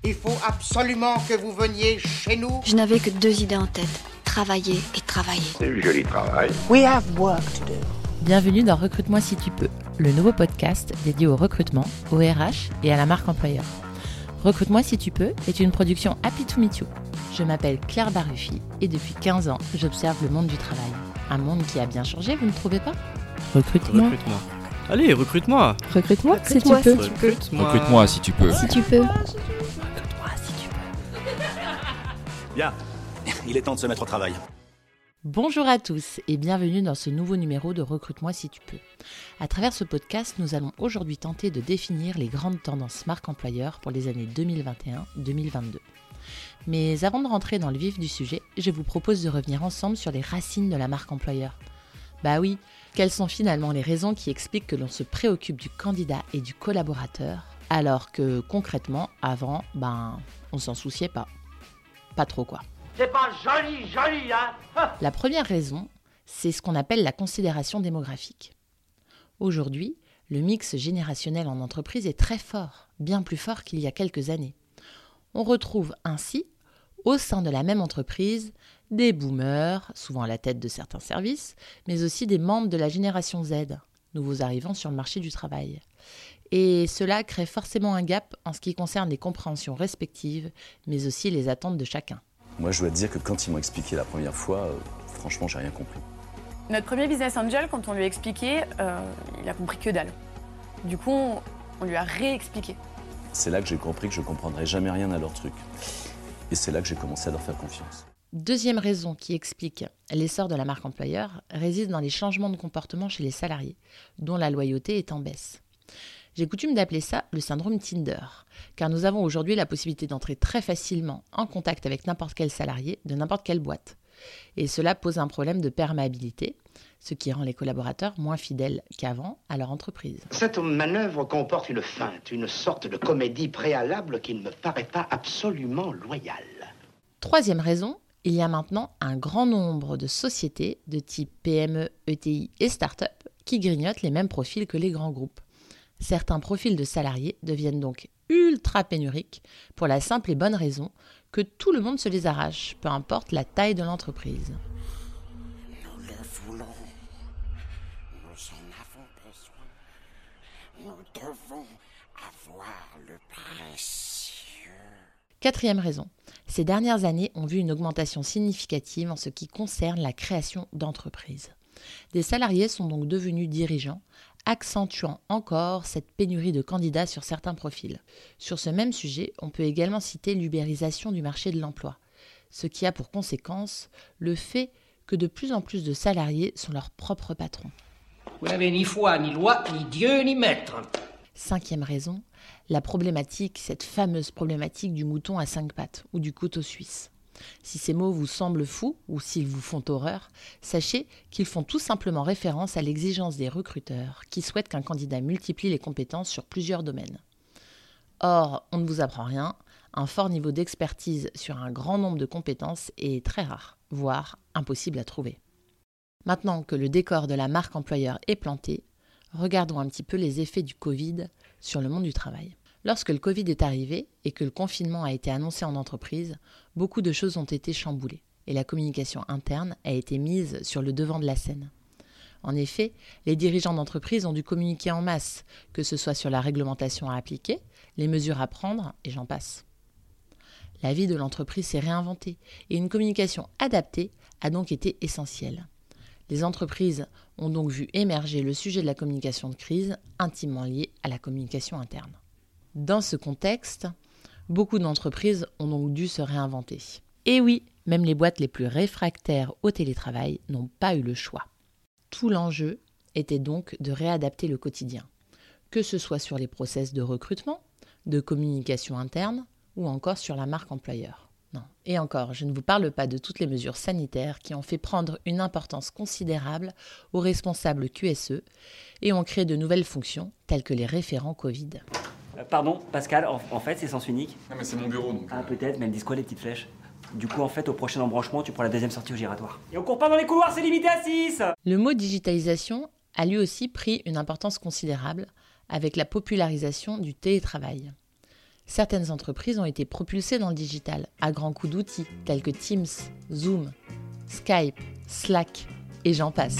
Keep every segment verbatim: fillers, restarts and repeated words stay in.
Il faut absolument que vous veniez chez nous. Je n'avais que deux idées en tête. Travailler et travailler. C'est du joli travail. We have work to do. Bienvenue dans Recrute-moi si tu peux, le nouveau podcast dédié au recrutement, au R H et à la marque employeur. Recrute-moi si tu peux est une production Happy to Meet You. Je m'appelle Claire Baruffi et depuis quinze ans, j'observe le monde du travail. Un monde qui a bien changé, vous ne trouvez pas ? Recrute-moi. Recrute-moi. Allez, recrute-moi. Recrute-moi, si tu Recrute-moi peux. si tu peux. Recrute-moi. Recrute-moi si tu peux. Si tu peux. Recrute-moi si tu peux. Bien, il est temps de se mettre au travail. Bonjour à tous et bienvenue dans ce nouveau numéro de Recrute-moi si tu peux. À travers ce podcast, nous allons aujourd'hui tenter de définir les grandes tendances marque employeur pour les années deux mille vingt et un deux mille vingt-deux. Mais avant de rentrer dans le vif du sujet, je vous propose de revenir ensemble sur les racines de la marque employeur. Bah oui, quelles sont finalement les raisons qui expliquent que l'on se préoccupe du candidat et du collaborateur, alors que concrètement, avant, ben, on s'en souciait pas. Pas trop quoi. C'est pas joli, joli, hein. La première raison, c'est ce qu'on appelle la considération démographique. Aujourd'hui, le mix générationnel en entreprise est très fort, bien plus fort qu'il y a quelques années. On retrouve ainsi, au sein de la même entreprise, des boomers, souvent à la tête de certains services, mais aussi des membres de la génération Z, nouveaux arrivants sur le marché du travail. Et cela crée forcément un gap en ce qui concerne les compréhensions respectives, mais aussi les attentes de chacun. Moi, je dois te dire que quand ils m'ont expliqué la première fois, euh, franchement, j'ai rien compris. Notre premier business angel, quand on lui a expliqué, euh, il a compris que dalle. Du coup, on, on lui a réexpliqué. C'est là que j'ai compris que je ne comprendrais jamais rien à leur truc. Et c'est là que j'ai commencé à leur faire confiance. Deuxième raison qui explique l'essor de la marque employeur réside dans les changements de comportement chez les salariés, dont la loyauté est en baisse. J'ai coutume d'appeler ça le syndrome Tinder, car nous avons aujourd'hui la possibilité d'entrer très facilement en contact avec n'importe quel salarié de n'importe quelle boîte. Et cela pose un problème de perméabilité, ce qui rend les collaborateurs moins fidèles qu'avant à leur entreprise. Cette manœuvre comporte une feinte, une sorte de comédie préalable qui ne me paraît pas absolument loyale. Troisième raison, il y a maintenant un grand nombre de sociétés de type P M E, E T I et start-up qui grignotent les mêmes profils que les grands groupes. Certains profils de salariés deviennent donc ultra pénuriques pour la simple et bonne raison que tout le monde se les arrache, peu importe la taille de l'entreprise. Nous le voulons. Nous en avons besoin. Nous devons avoir le précieux. Quatrième raison, ces dernières années ont vu une augmentation significative en ce qui concerne la création d'entreprises. Des salariés sont donc devenus dirigeants, accentuant encore cette pénurie de candidats sur certains profils. Sur ce même sujet, on peut également citer l'ubérisation du marché de l'emploi, ce qui a pour conséquence le fait que de plus en plus de salariés sont leurs propres patrons. Vous n'avez ni foi, ni loi, ni Dieu, ni maître. Cinquième raison, la problématique, cette fameuse problématique du mouton à cinq pattes ou du couteau suisse. Si ces mots vous semblent fous ou s'ils vous font horreur, sachez qu'ils font tout simplement référence à l'exigence des recruteurs qui souhaitent qu'un candidat multiplie les compétences sur plusieurs domaines. Or, on ne vous apprend rien, un fort niveau d'expertise sur un grand nombre de compétences est très rare, voire impossible à trouver. Maintenant que le décor de la marque employeur est planté, regardons un petit peu les effets du Covid sur le monde du travail. Lorsque le Covid est arrivé et que le confinement a été annoncé en entreprise, beaucoup de choses ont été chamboulées et la communication interne a été mise sur le devant de la scène. En effet, les dirigeants d'entreprise ont dû communiquer en masse, que ce soit sur la réglementation à appliquer, les mesures à prendre et j'en passe. La vie de l'entreprise s'est réinventée et une communication adaptée a donc été essentielle. Les entreprises ont donc vu émerger le sujet de la communication de crise intimement lié à la communication interne. Dans ce contexte, beaucoup d'entreprises ont donc dû se réinventer. Et oui, même les boîtes les plus réfractaires au télétravail n'ont pas eu le choix. Tout l'enjeu était donc de réadapter le quotidien, que ce soit sur les process de recrutement, de communication interne ou encore sur la marque employeur. Non. Et encore, je ne vous parle pas de toutes les mesures sanitaires qui ont fait prendre une importance considérable aux responsables Q S E et ont créé de nouvelles fonctions telles que les référents Covid. Euh, pardon, Pascal, en, en fait, c'est sens unique. Non mais c'est mon bureau donc... Ah, peut-être, mais elles disent quoi les petites flèches ? Du coup, en fait, au prochain embranchement, tu prends la deuxième sortie au giratoire. Et on court pas dans les couloirs, c'est limité à six. Le mot digitalisation a lui aussi pris une importance considérable avec la popularisation du télétravail. Certaines entreprises ont été propulsées dans le digital à grands coups d'outils tels que Teams, Zoom, Skype, Slack et j'en passe.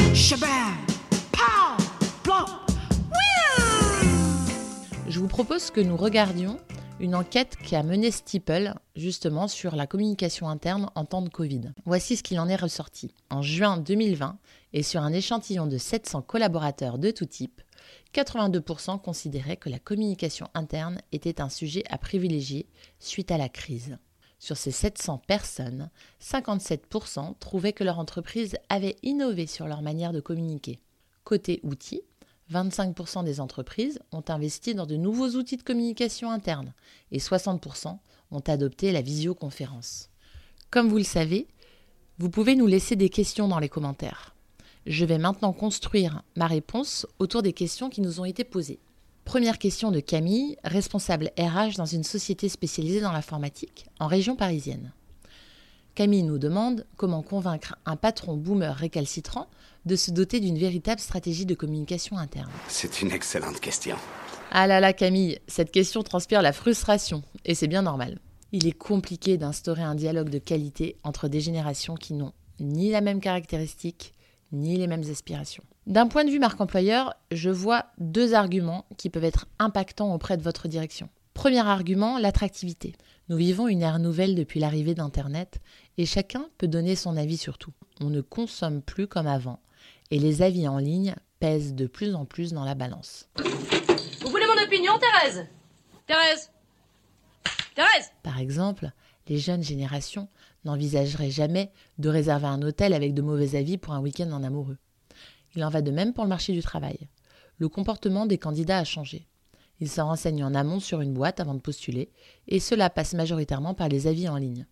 Je vous propose que nous regardions une enquête qui a mené Steeple justement sur la communication interne en temps de Covid. Voici ce qu'il en est ressorti. En juin deux mille vingt, et sur un échantillon de sept cents collaborateurs de tout type, quatre-vingt-deux pour cent considéraient que la communication interne était un sujet à privilégier suite à la crise. Sur ces sept cents personnes, cinquante-sept pour cent trouvaient que leur entreprise avait innové sur leur manière de communiquer. Côté outils, vingt-cinq pour cent des entreprises ont investi dans de nouveaux outils de communication interne et soixante pour cent ont adopté la visioconférence. Comme vous le savez, vous pouvez nous laisser des questions dans les commentaires. Je vais maintenant construire ma réponse autour des questions qui nous ont été posées. Première question de Camille, responsable R H dans une société spécialisée dans l'informatique en région parisienne. Camille nous demande comment convaincre un patron boomer récalcitrant de se doter d'une véritable stratégie de communication interne. C'est une excellente question. Ah là là Camille, cette question transpire la frustration, et c'est bien normal. Il est compliqué d'instaurer un dialogue de qualité entre des générations qui n'ont ni la même caractéristique, ni les mêmes aspirations. D'un point de vue marque employeur, je vois deux arguments qui peuvent être impactants auprès de votre direction. Premier argument, l'attractivité. Nous vivons une ère nouvelle depuis l'arrivée d'Internet et chacun peut donner son avis sur tout. On ne consomme plus comme avant et les avis en ligne pèsent de plus en plus dans la balance. Vous voulez mon opinion, Thérèse ? Thérèse ? Thérèse ? Par exemple, les jeunes générations n'envisageraient jamais de réserver un hôtel avec de mauvais avis pour un week-end en amoureux. Il en va de même pour le marché du travail. Le comportement des candidats a changé. Ils se renseignent en amont sur une boîte avant de postuler et cela passe majoritairement par les avis en ligne.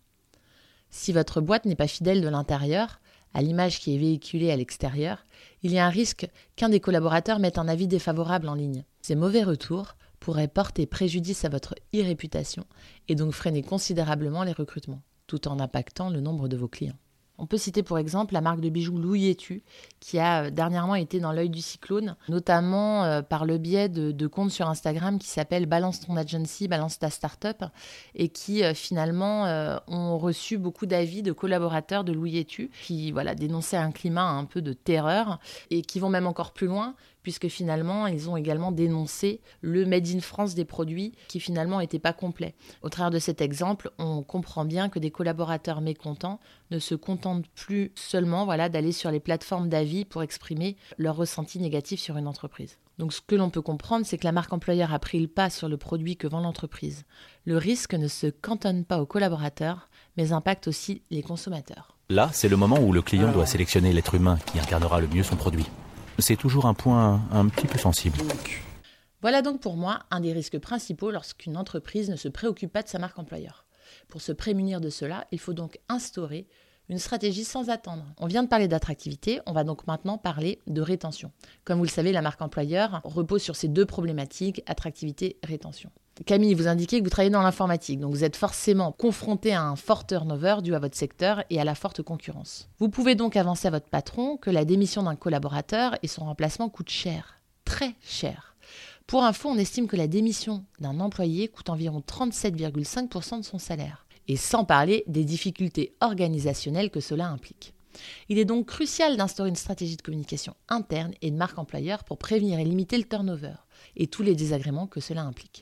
Si votre boîte n'est pas fidèle de l'intérieur, à l'image qui est véhiculée à l'extérieur, il y a un risque qu'un des collaborateurs mette un avis défavorable en ligne. Ces mauvais retours pourraient porter préjudice à votre e-réputation et donc freiner considérablement les recrutements, tout en impactant le nombre de vos clients. On peut citer pour exemple la marque de bijoux Louis et Tu, qui a dernièrement été dans l'œil du cyclone, notamment euh, par le biais de, de comptes sur Instagram qui s'appellent Balance ton agency, Balance ta startup, et qui euh, finalement euh, ont reçu beaucoup d'avis de collaborateurs de Louis et Tu, qui voilà, dénonçaient un climat un peu de terreur, et qui vont même encore plus loin, puisque finalement, ils ont également dénoncé le Made in France des produits qui finalement n'était pas complet. Au travers de cet exemple, on comprend bien que des collaborateurs mécontents ne se contentent plus seulement voilà, d'aller sur les plateformes d'avis pour exprimer leur ressenti négatif sur une entreprise. Donc ce que l'on peut comprendre, c'est que la marque employeur a pris le pas sur le produit que vend l'entreprise. Le risque ne se cantonne pas aux collaborateurs, mais impacte aussi les consommateurs. Là, c'est le moment où le client doit sélectionner l'être humain qui incarnera le mieux son produit. C'est toujours un point un petit peu sensible. Voilà donc pour moi un des risques principaux lorsqu'une entreprise ne se préoccupe pas de sa marque employeur. Pour se prémunir de cela, il faut donc instaurer une stratégie sans attendre. On vient de parler d'attractivité, on va donc maintenant parler de rétention. Comme vous le savez, la marque employeur repose sur ces deux problématiques, attractivité et rétention. Camille, vous indiquez que vous travaillez dans l'informatique, donc vous êtes forcément confronté à un fort turnover dû à votre secteur et à la forte concurrence. Vous pouvez donc avancer à votre patron que la démission d'un collaborateur et son remplacement coûtent cher, très cher. Pour info, on estime que la démission d'un employé coûte environ trente-sept virgule cinq pour cent de son salaire, et sans parler des difficultés organisationnelles que cela implique. Il est donc crucial d'instaurer une stratégie de communication interne et de marque employeur pour prévenir et limiter le turnover et tous les désagréments que cela implique.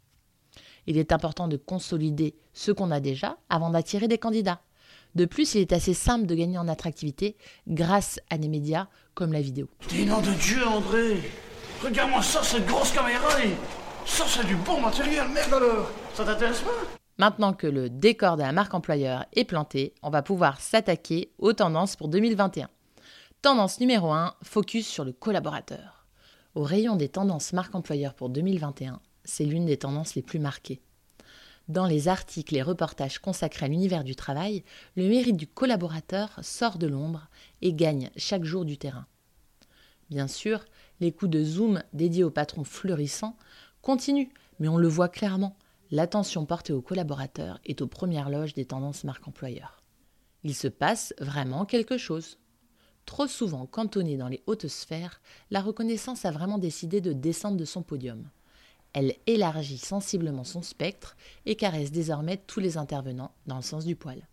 Il est important de consolider ce qu'on a déjà avant d'attirer des candidats. De plus, il est assez simple de gagner en attractivité grâce à des médias comme la vidéo. Dis nom de Dieu, André! Regarde-moi ça, cette grosse caméra! Et... ça, c'est du bon matériel, merde alors! Ça t'intéresse pas? Maintenant que le décor de la marque employeur est planté, on va pouvoir s'attaquer aux tendances pour deux mille vingt et un. Tendance numéro un, focus sur le collaborateur. Au rayon des tendances marque employeur pour deux mille vingt et un, c'est l'une des tendances les plus marquées. Dans les articles et reportages consacrés à l'univers du travail, le mérite du collaborateur sort de l'ombre et gagne chaque jour du terrain. Bien sûr, les coups de zoom dédiés aux patrons fleurissants continuent, mais on le voit clairement, l'attention portée aux collaborateurs est aux premières loges des tendances marque employeur. Il se passe vraiment quelque chose. Trop souvent cantonnée dans les hautes sphères, la reconnaissance a vraiment décidé de descendre de son podium. Elle élargit sensiblement son spectre et caresse désormais tous les intervenants dans le sens du poil.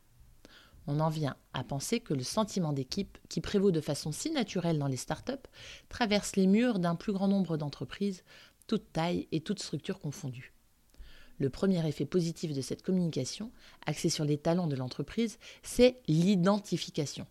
On en vient à penser que le sentiment d'équipe, qui prévaut de façon si naturelle dans les startups, traverse les murs d'un plus grand nombre d'entreprises, toutes tailles et toutes structures confondues. Le premier effet positif de cette communication, axée sur les talents de l'entreprise, c'est l'identification.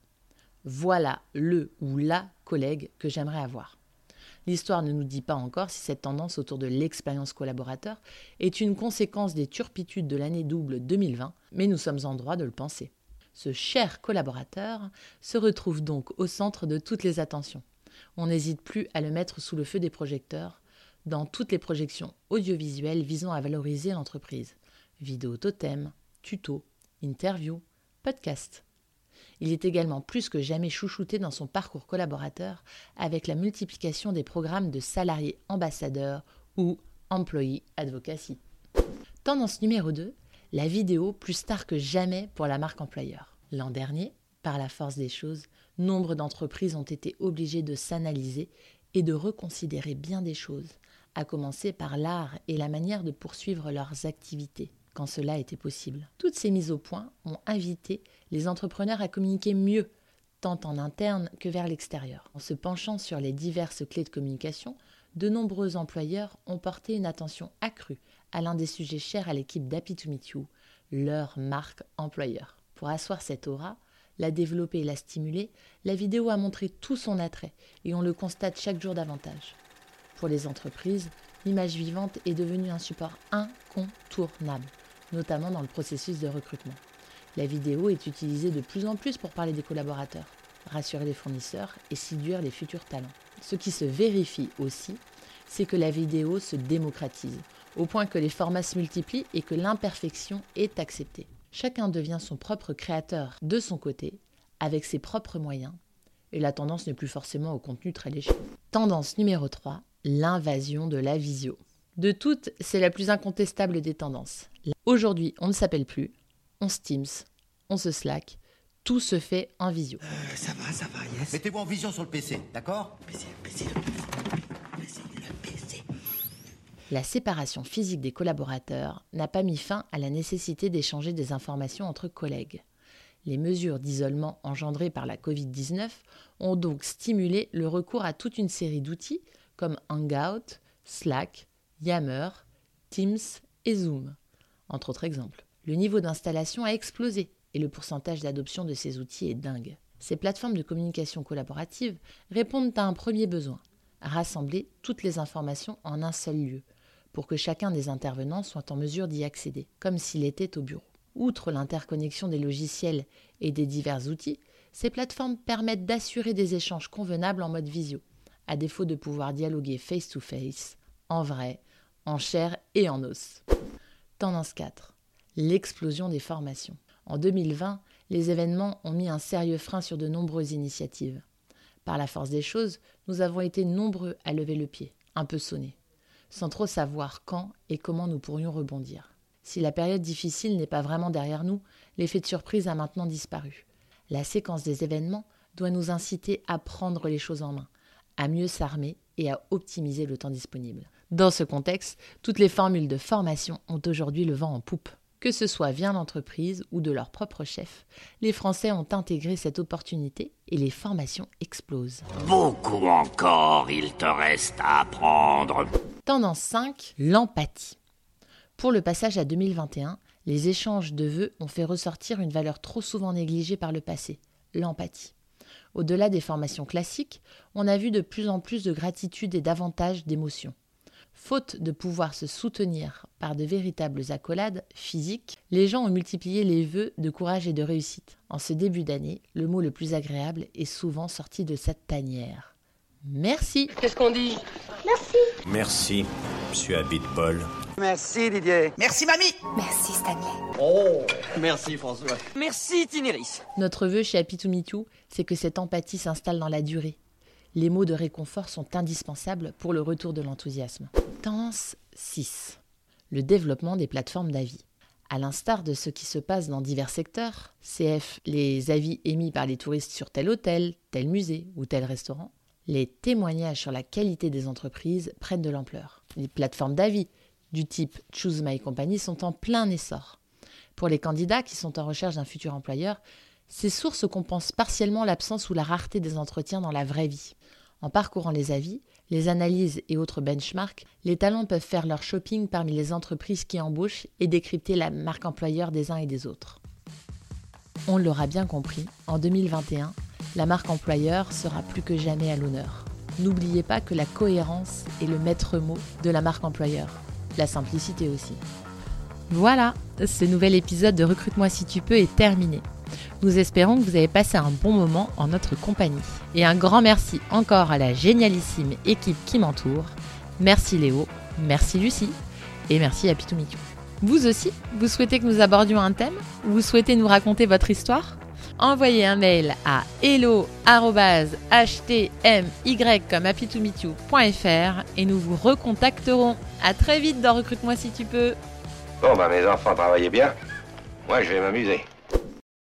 Voilà le ou la collègue que j'aimerais avoir. L'histoire ne nous dit pas encore si cette tendance autour de l'expérience collaborateur est une conséquence des turpitudes de l'année double deux mille vingt, mais nous sommes en droit de le penser. Ce cher collaborateur se retrouve donc au centre de toutes les attentions. On n'hésite plus à le mettre sous le feu des projecteurs dans toutes les projections audiovisuelles visant à valoriser l'entreprise. Vidéo totem, tuto, interview, podcast. Il est également plus que jamais chouchouté dans son parcours collaborateur avec la multiplication des programmes de salariés ambassadeurs ou employee advocacy. Tendance numéro deux, la vidéo plus star que jamais pour la marque employeur. L'an dernier, par la force des choses, nombre d'entreprises ont été obligées de s'analyser et de reconsidérer bien des choses, à commencer par l'art et la manière de poursuivre leurs activités, quand cela était possible. Toutes ces mises au point ont invité les entrepreneurs à communiquer mieux, tant en interne que vers l'extérieur. En se penchant sur les diverses clés de communication, de nombreux employeurs ont porté une attention accrue à l'un des sujets chers à l'équipe d'Happy to Meet You, leur marque employeur. Pour asseoir cette aura, la développer et la stimuler, la vidéo a montré tout son attrait et on le constate chaque jour davantage. Pour les entreprises, l'image vivante est devenue un support incontournable, notamment dans le processus de recrutement. La vidéo est utilisée de plus en plus pour parler des collaborateurs, rassurer les fournisseurs et séduire les futurs talents. Ce qui se vérifie aussi, c'est que la vidéo se démocratise, au point que les formats se multiplient et que l'imperfection est acceptée. Chacun devient son propre créateur de son côté, avec ses propres moyens, et la tendance n'est plus forcément au contenu très léger. Tendance numéro trois, l'invasion de la visio. De toutes, c'est la plus incontestable des tendances. Aujourd'hui, on ne s'appelle plus, on se Teams, on se Slack, tout se fait en visio. Euh, ça va, ça va, yes. Mettez-vous en vision sur le P C, d'accord ? P C, P C, le P C, le P C. La séparation physique des collaborateurs n'a pas mis fin à la nécessité d'échanger des informations entre collègues. Les mesures d'isolement engendrées par la covid dix-neuf ont donc stimulé le recours à toute une série d'outils comme Hangout, Slack, Yammer, Teams et Zoom, entre autres exemples. Le niveau d'installation a explosé et le pourcentage d'adoption de ces outils est dingue. Ces plateformes de communication collaborative répondent à un premier besoin, rassembler toutes les informations en un seul lieu, pour que chacun des intervenants soit en mesure d'y accéder, comme s'il était au bureau. Outre l'interconnexion des logiciels et des divers outils, ces plateformes permettent d'assurer des échanges convenables en mode visio, à défaut de pouvoir dialoguer face-to-face, en vrai, en chair et en os. Tendance quatre. L'explosion des formations. En deux mille vingt, les événements ont mis un sérieux frein sur de nombreuses initiatives. Par la force des choses, nous avons été nombreux à lever le pied, un peu sonnés, sans trop savoir quand et comment nous pourrions rebondir. Si la période difficile n'est pas vraiment derrière nous, l'effet de surprise a maintenant disparu. La séquence des événements doit nous inciter à prendre les choses en main, à mieux s'armer et à optimiser le temps disponible. Dans ce contexte, toutes les formules de formation ont aujourd'hui le vent en poupe. Que ce soit via l'entreprise ou de leur propre chef, les Français ont intégré cette opportunité et les formations explosent. Beaucoup encore, il te reste à apprendre. Tendance cinq, l'empathie. Pour le passage à deux mille vingt et un, les échanges de vœux ont fait ressortir une valeur trop souvent négligée par le passé, l'empathie. Au-delà des formations classiques, on a vu de plus en plus de gratitude et davantage d'émotions. Faute de pouvoir se soutenir par de véritables accolades physiques, les gens ont multiplié les vœux de courage et de réussite. En ce début d'année, le mot le plus agréable est souvent sorti de cette tanière. Merci. Qu'est-ce qu'on dit ? Merci. Merci, monsieur Abitbol. Merci Didier. Merci mamie. Merci Stanley. Oh, merci François. Merci Tinéris. Notre vœu chez Happy to Meet You, c'est que cette empathie s'installe dans la durée. Les mots de réconfort sont indispensables pour le retour de l'enthousiasme. Tendance six. Le développement des plateformes d'avis. À l'instar de ce qui se passe dans divers secteurs, C F les avis émis par les touristes sur tel hôtel, tel musée ou tel restaurant, les témoignages sur la qualité des entreprises prennent de l'ampleur. Les plateformes d'avis, du type Choose My Company sont en plein essor. Pour les candidats qui sont en recherche d'un futur employeur, ces sources compensent partiellement l'absence ou la rareté des entretiens dans la vraie vie. En parcourant les avis, les analyses et autres benchmarks, les talents peuvent faire leur shopping parmi les entreprises qui embauchent et décrypter la marque employeur des uns et des autres. On l'aura bien compris, en deux mille vingt et un, la marque employeur sera plus que jamais à l'honneur. N'oubliez pas que la cohérence est le maître mot de la marque employeur. La simplicité aussi. Voilà, ce nouvel épisode de Recrute-moi si tu peux est terminé. Nous espérons que vous avez passé un bon moment en notre compagnie. Et un grand merci encore à la génialissime équipe qui m'entoure. Merci Léo, merci Lucie et merci à Pitou Mitou. Vous aussi, vous souhaitez que nous abordions un thème? Vous souhaitez nous raconter votre histoire? Envoyez un mail à hello arobase h t m y comme apitoumitou point f r et nous vous recontacterons. À très vite dans Recrute-moi si tu peux. Bon, bah mes enfants, travaillez bien. Moi, je vais m'amuser.